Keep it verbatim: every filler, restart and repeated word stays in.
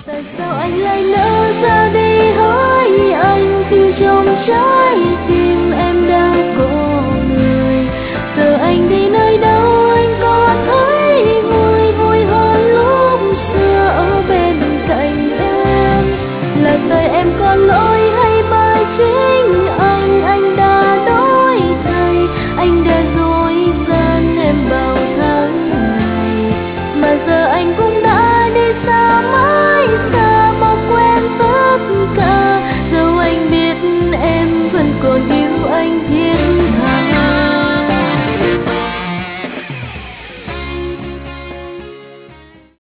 Tại sao anh lại nỡ ra đi hỡi anh khi trong trái tim